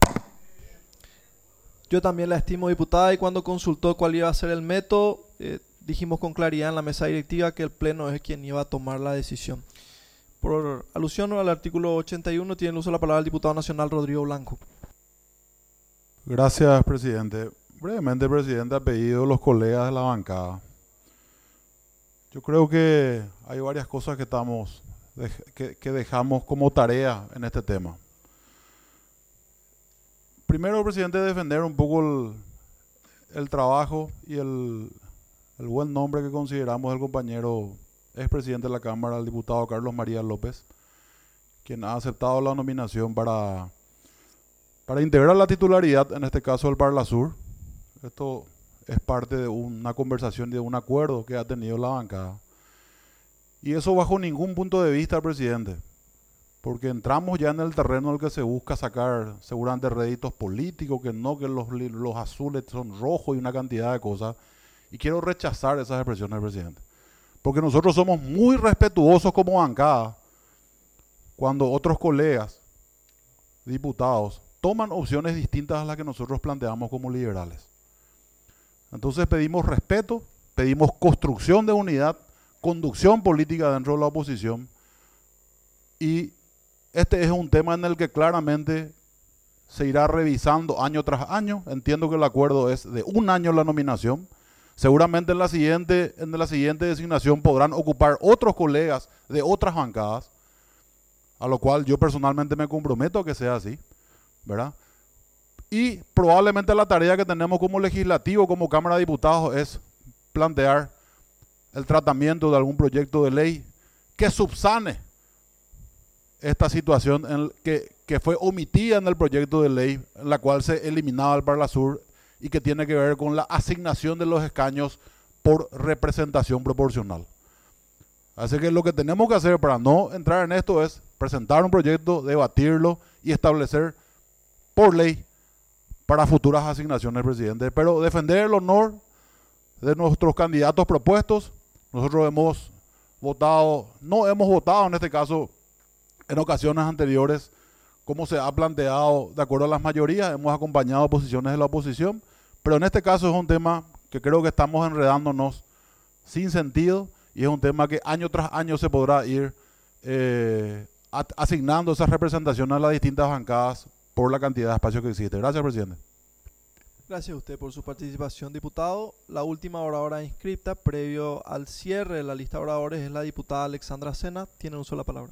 Yo también la estimo, diputada, y cuando consultó cuál iba a ser el método, eh, dijimos con claridad en la mesa directiva que el Pleno es quien iba a tomar la decisión. Por alusión al artículo ochenta y uno, tiene el uso de la palabra el diputado nacional Rodrigo Blanco. Gracias, presidente. Brevemente, presidente, ha pedido los colegas de la bancada. Yo creo que hay varias cosas que, estamos, que, que dejamos como tarea en este tema. Primero, presidente, defender un poco el, el trabajo y el, el buen nombre que consideramos del compañero expresidente de la Cámara, el diputado Carlos María López, quien ha aceptado la nominación para, para integrar la titularidad, en este caso del Parlasur. Esto es parte de una conversación y de un acuerdo que ha tenido la bancada. Y eso bajo ningún punto de vista, presidente, porque entramos ya en el terreno en el que se busca sacar seguramente réditos políticos, que no, que los, los azules son rojos y una cantidad de cosas. Y quiero rechazar esas expresiones, presidente. Porque nosotros somos muy respetuosos como bancada cuando otros colegas, diputados, toman opciones distintas a las que nosotros planteamos como liberales. Entonces pedimos respeto, pedimos construcción de unidad, conducción política dentro de la oposición y este es un tema en el que claramente se irá revisando año tras año. Entiendo que el acuerdo es de un año la nominación. Seguramente en la siguiente, en la siguiente designación podrán ocupar otros colegas de otras bancadas, a lo cual yo personalmente me comprometo a que sea así, ¿verdad? Y probablemente la tarea que tenemos como legislativo, como Cámara de Diputados, es plantear el tratamiento de algún proyecto de ley que subsane esta situación en el que, que fue omitida en el proyecto de ley, en la cual se eliminaba el Parlasur y que tiene que ver con la asignación de los escaños por representación proporcional. Así que lo que tenemos que hacer para no entrar en esto es presentar un proyecto, debatirlo y establecer por ley para futuras asignaciones, presidente. Pero defender el honor de nuestros candidatos propuestos, nosotros hemos votado, no hemos votado en este caso en ocasiones anteriores, como se ha planteado de acuerdo a las mayorías, hemos acompañado posiciones de la oposición, pero en este caso es un tema que creo que estamos enredándonos sin sentido y es un tema que año tras año se podrá ir eh, asignando esas representaciones a las distintas bancadas por la cantidad de espacios que existe. Gracias, presidente. Gracias a usted por su participación, diputado. La última oradora inscripta, previo al cierre de la lista de oradores, es la diputada Alexandra Sena. Tiene uso de la palabra.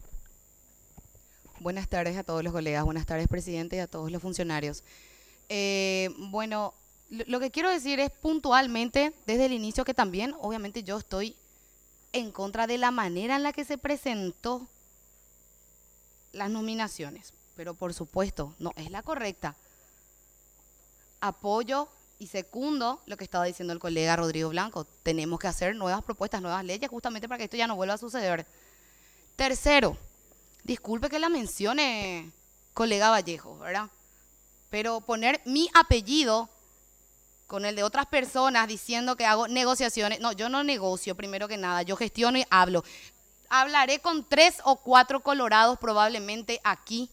Buenas tardes a todos los colegas, buenas tardes, presidente, y a todos los funcionarios. Eh, bueno, lo, lo que quiero decir es puntualmente, desde el inicio, que también, obviamente, yo estoy en contra de la manera en la que se presentó las nominaciones, pero por supuesto, no es la correcta. Apoyo y secundo lo que estaba diciendo el colega Rodrigo Blanco. Tenemos que hacer nuevas propuestas, nuevas leyes, justamente para que esto ya no vuelva a suceder. Tercero, disculpe que la mencione colega Vallejo, ¿verdad? Pero poner mi apellido con el de otras personas diciendo que hago negociaciones. No, yo no negocio, primero que nada, yo gestiono y hablo. Hablaré con tres o cuatro colorados probablemente aquí.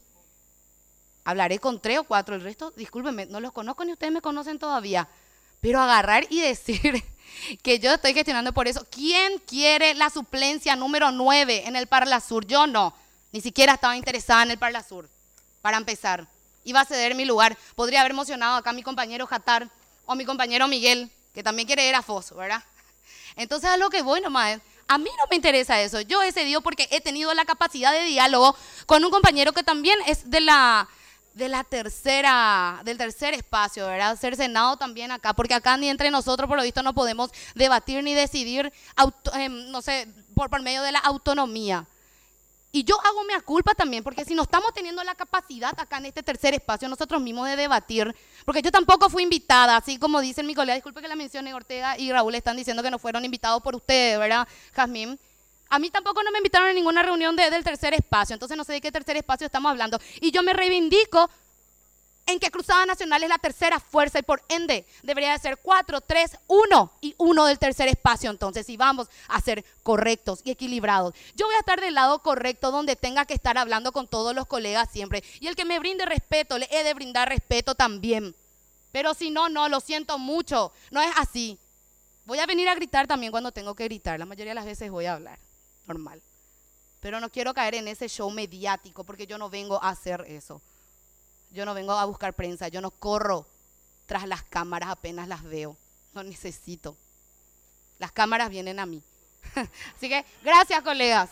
Hablaré con tres o cuatro, el resto, discúlpenme, no los conozco ni ustedes me conocen todavía. Pero agarrar y decir que yo estoy gestionando por eso. ¿Quién quiere la suplencia número nueve en el Parla Sur? Yo no, ni siquiera estaba interesada en el Parla Sur, para empezar. Iba a ceder mi lugar. Podría haber emocionado acá a mi compañero Jatar o mi compañero Miguel, que también quiere ir a Foz, ¿verdad? Entonces a lo que voy nomás, a mí no me interesa eso. Yo he cedido porque he tenido la capacidad de diálogo con un compañero que también es de la... de la tercera, del tercer espacio, ¿verdad? Ser Senado también acá, porque acá ni entre nosotros, por lo visto, no podemos debatir ni decidir, auto, eh, no sé, por, por medio de la autonomía. Y yo hago mea culpa también, porque si no estamos teniendo la capacidad acá en este tercer espacio, nosotros mismos de debatir, porque yo tampoco fui invitada, así como dicen mi colega, disculpe que la mencione, Ortega y Raúl están diciendo que no fueron invitados por ustedes, ¿verdad, Jazmín? A mí tampoco no me invitaron a ninguna reunión de, del tercer espacio, entonces no sé de qué tercer espacio estamos hablando. Y yo me reivindico en que Cruzada Nacional es la tercera fuerza y por ende debería de ser cuatro, tres, uno y uno del tercer espacio. Entonces, si vamos a ser correctos y equilibrados, yo voy a estar del lado correcto donde tenga que estar hablando con todos los colegas siempre. Y el que me brinde respeto, le he de brindar respeto también. Pero si no, no, lo siento mucho, no es así. Voy a venir a gritar también cuando tengo que gritar, la mayoría de las veces voy a hablar. Normal, pero no quiero caer en ese show mediático porque yo no vengo a hacer eso, yo no vengo a buscar prensa, yo no corro tras las cámaras apenas las veo, no necesito, las cámaras vienen a mí. Así que gracias, colegas.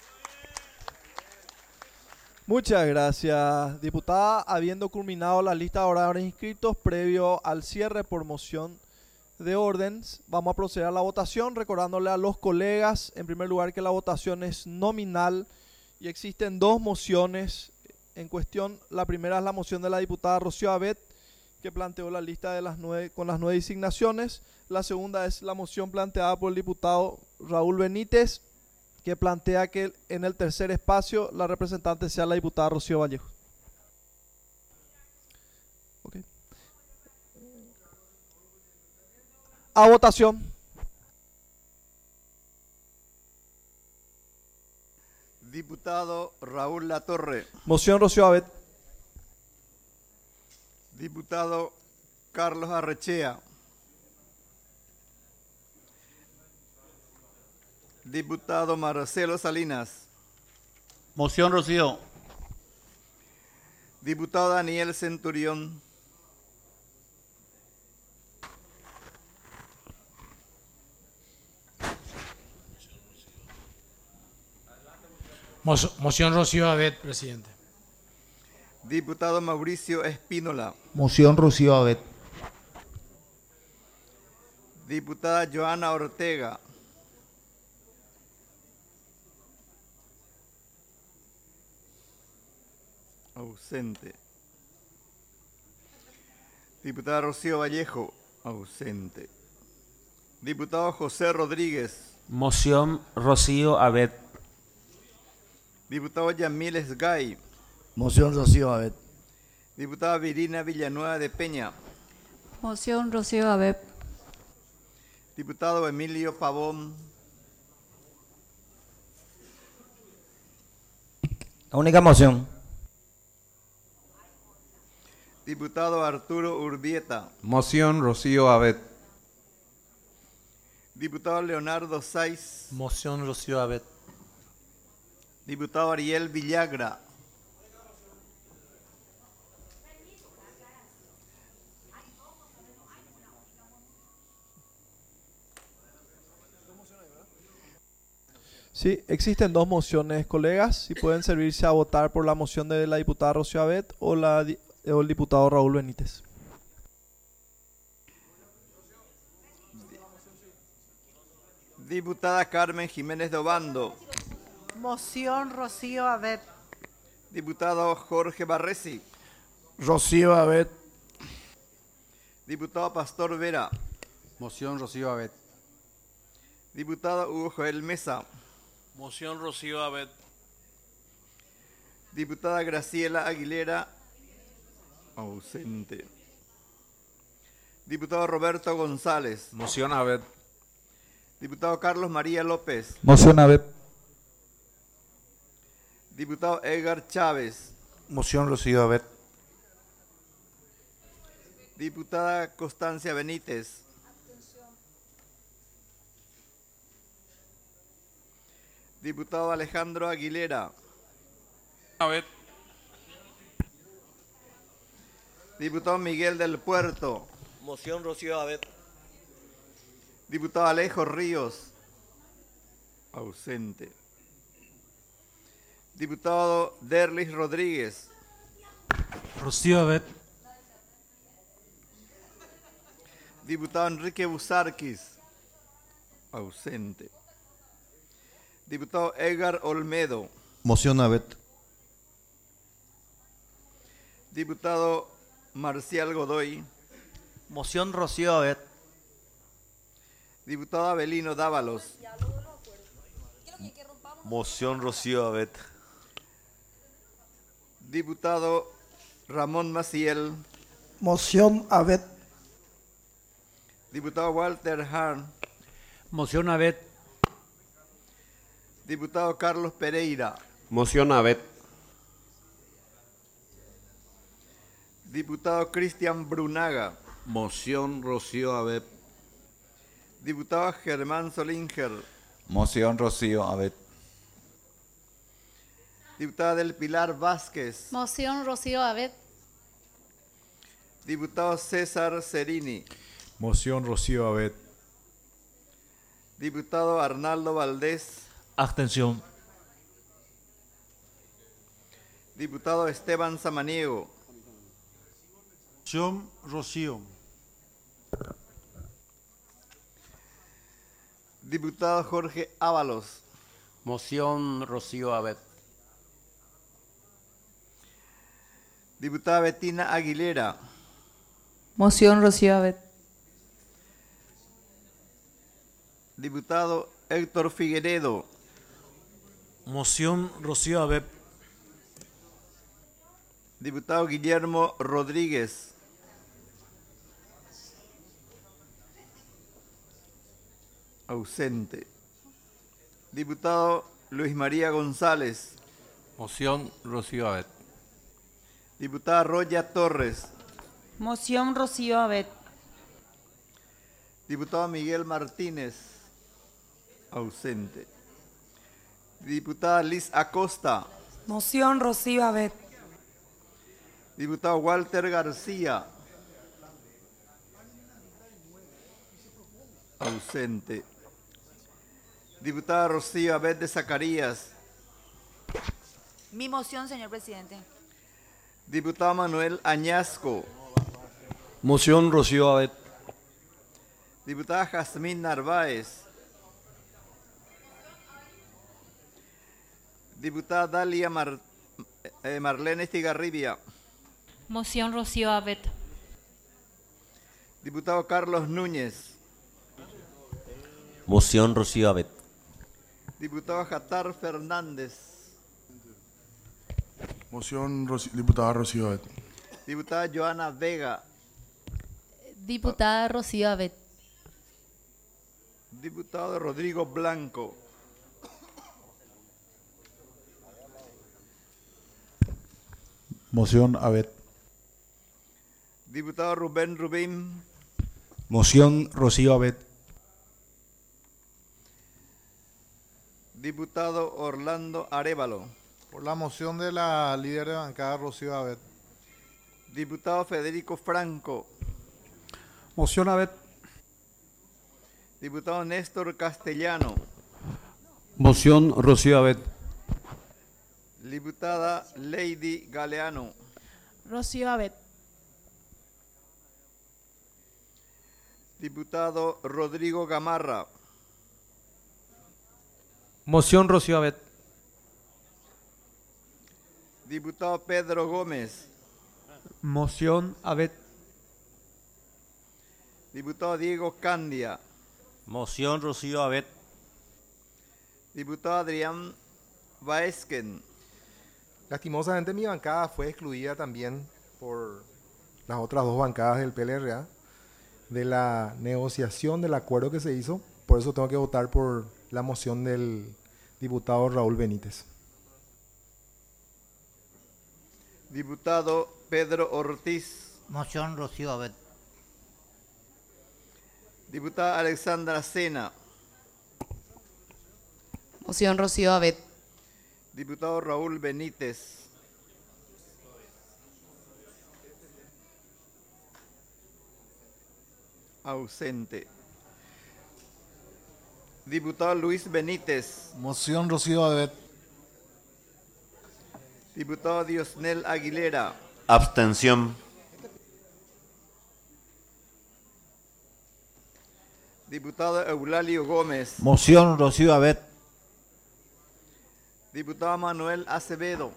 Muchas gracias, diputada. Habiendo culminado la lista de oradores inscritos previo al cierre por moción de orden, vamos a proceder a la votación, recordándole a los colegas, en primer lugar, que la votación es nominal y existen dos mociones en cuestión. La primera es la moción de la diputada Rocío Abet, que planteó la lista de las nueve, con las nueve designaciones. La segunda es la moción planteada por el diputado Raúl Benítez, que plantea que en el tercer espacio la representante sea la diputada Rocío Vallejo. Okay. A votación. Diputado Raúl Latorre. Moción Rocío Abet. Diputado Carlos Arrechea. Diputado Marcelo Salinas. Moción Rocío. Diputado Daniel Centurión. Moción Rocío Abet, presidente. Diputado Mauricio Espínola. Moción Rocío Abet. Diputada Joana Ortega. Ausente. Diputada Rocío Vallejo. Ausente. Diputado José Rodríguez. Moción Rocío Abet. Diputado Yamil Esgay. Moción Rocío Abet. Diputada Virina Villanueva de Peña. Moción Rocío Abet. Diputado Emilio Pavón. La única moción. Diputado Arturo Urbieta. Moción Rocío Abet. Diputado Leonardo Saiz. Moción Rocío Abet. Diputado Ariel Villagra. Sí, existen dos mociones, colegas. Si pueden servirse a votar por la moción de la diputada Rocío Abet o, la, di- o el diputado Raúl Benítez. Diputada Carmen Jiménez de Obando. Moción Rocío Abet. Diputado Jorge Barresi. Rocío Abet. Diputado Pastor Vera. Moción Rocío Abet. Diputado Hugo Joel Mesa. Moción Rocío Abet. Diputada Graciela Aguilera. Ausente. Diputado Roberto González. Moción Abet. Diputado Carlos María López. Moción Abet. Diputado Edgar Chávez. Moción Rocío Abet. Diputada Constancia Benítez. Diputado Alejandro Aguilera. Abet. Diputado Miguel del Puerto. Moción Rocío Abet. Diputado Alejo Ríos. Ausente. Diputado Derlis Rodríguez. Rocío Abet. Diputado Enrique Busarquis. Ausente. Diputado Edgar Olmedo. Moción Abet. Diputado Marcial Godoy. Moción Rocío Abet. Diputado Abelino Dávalos. Moción Rocío Abet. Diputado Ramón Maciel. Moción Abet. Diputado Walter Hahn. Moción Abet. Diputado Carlos Pereira. Moción Abet. Diputado Cristian Brunaga. Moción Rocío Abet. Diputado Germán Solinger. Moción Rocío Abet. Diputada del Pilar Vázquez. Moción Rocío Abet. Diputado César Cerini. Moción Rocío Abet. Diputado Arnaldo Valdés. Abstención. Diputado Esteban Samaniego. Moción Rocío. Diputado Jorge Ábalos. Moción Rocío Abet. Diputada Betina Aguilera. Moción Rocío Abet. Diputado Héctor Figueredo. Moción Rocío Abet. Diputado Guillermo Rodríguez. Ausente. Diputado Luis María González. Moción Rocío Abet. Diputada Roya Torres. Moción Rocío Abet. Diputado Miguel Martínez. Ausente. Diputada Liz Acosta. Moción Rocío Abet. Diputado Walter García. Ausente. Diputada Rocío Abet de Zacarías. Mi moción, señor presidente. Diputado Manuel Añasco. Moción Rocío Abet. Diputada Jazmín Narváez. Diputada Dalia Mar- eh, Marlene Estigarribia. Moción Rocío Abet. Diputado Carlos Núñez. Moción Rocío Abet. Diputado Jatar Fernández. Moción, Roci- diputada Rocío Abet. Diputada Joana Vega. Diputada Rocío Abet. Diputado Rodrigo Blanco. Moción Abet. Diputado Rubén Rubín. Moción Rocío Abet. Diputado Orlando Arévalo. Por la moción de la líder de bancada Rocío Abet. Diputado Federico Franco. Moción Abet. Diputado Néstor Castellano. Moción Rocío Abet. Diputada Lady Galeano. Rocío Abet. Diputado Rodrigo Gamarra. Moción Rocío Abet. Diputado Pedro Gómez. Moción Abet. Diputado Diego Candia. Moción Rocío Abet. Diputado Adrián Baesken. Lastimosamente mi bancada fue excluida también por las otras dos bancadas del P L R A de la negociación del acuerdo que se hizo. Por eso tengo que votar por la moción del diputado Raúl Benítez. Diputado Pedro Ortiz. Moción Rocío Abet. Diputada Alexandra Sena. Moción Rocío Abet. Diputado Raúl Benítez. Ausente. Diputado Luis Benítez. Moción Rocío Abet. Diputado Diosnel Aguilera. Abstención. Diputado Eulalio Gómez. Moción Rocío Abet. Diputado Manuel Acevedo.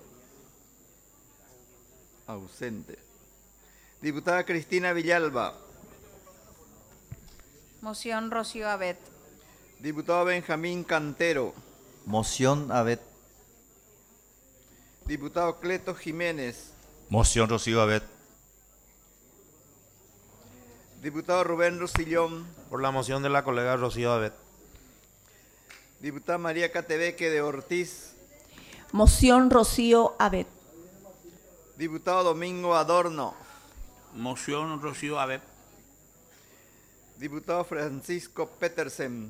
Ausente. Diputada Cristina Villalba. Moción Rocío Abet. Diputado Benjamín Cantero. Moción Abet. Diputado Cleto Jiménez. Moción Rocío Abet. Diputado Rubén Rosillón. Por la moción de la colega Rocío Abet. Diputada María Catebeque de Ortiz. Moción Rocío Abet. Diputado Domingo Adorno. Moción Rocío Abet. Diputado Francisco Petersen.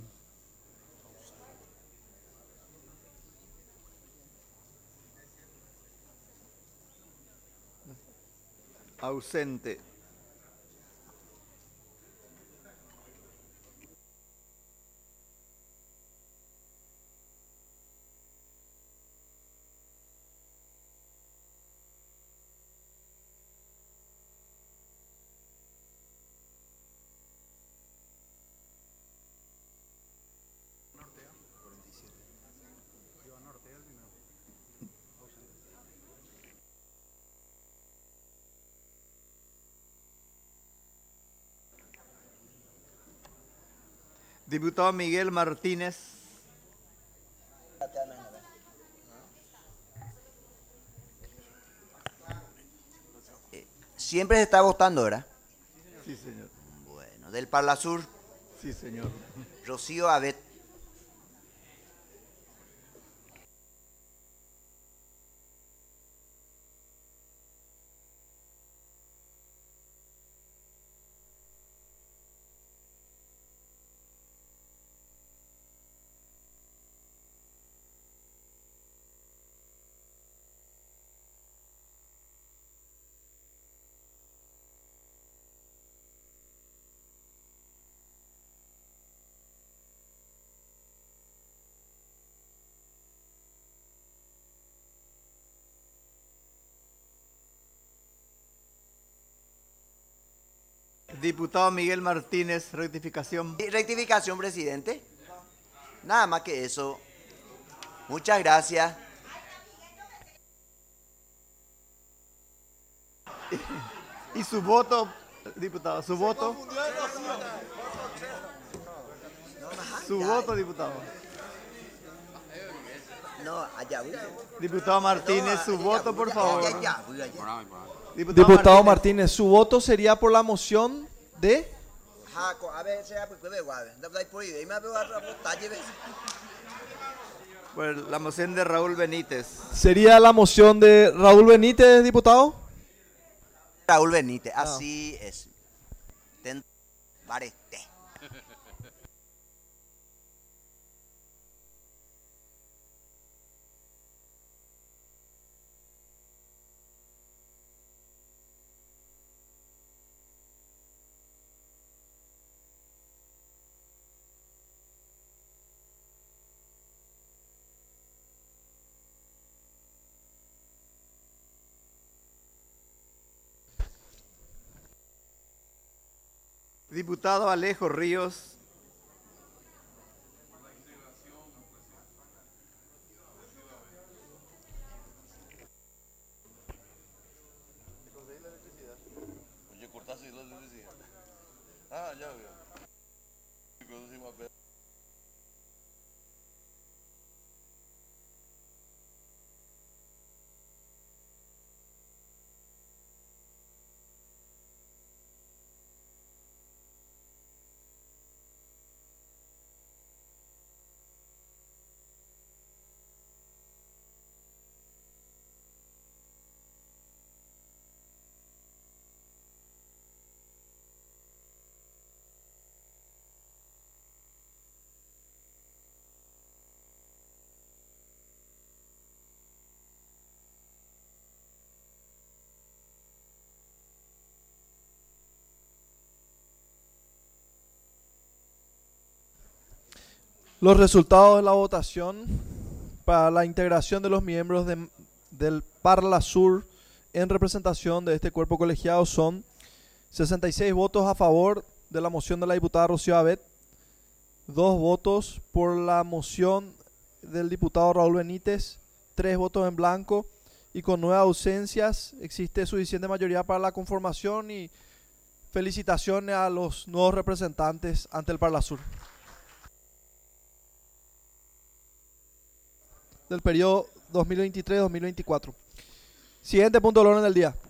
Ausente. Diputado Miguel Martínez. Siempre se está votando, ¿verdad? Sí, señor. Bueno, del Parla Sur. Sí, señor. Rocío Abet. Diputado Miguel Martínez, rectificación. Y rectificación, presidente. Nada más que eso. Muchas gracias. Y su voto, diputado, su voto. Su voto, diputado. No, allá voy. Diputado Martínez, su voto, por favor. Diputado Martínez, su voto sería por la moción de... Por la moción de Raúl Benítez. ¿Sería la moción de Raúl Benítez, diputado? Raúl Benítez, así es. Ten... Barete. Diputado Alejo Ríos. Oye, cortaste la electricidad. Ah, ya veo. Los resultados de la votación para la integración de los miembros de, del Parlasur en representación de este cuerpo colegiado son sesenta y seis votos a favor de la moción de la diputada Rocío Abet, dos votos por la moción del diputado Raúl Benítez, tres votos en blanco y con nueve ausencias existe suficiente mayoría para la conformación y felicitaciones a los nuevos representantes ante el Parlasur. Del periodo dos mil veintitrés dos mil veinticuatro. Siguiente punto del orden del día.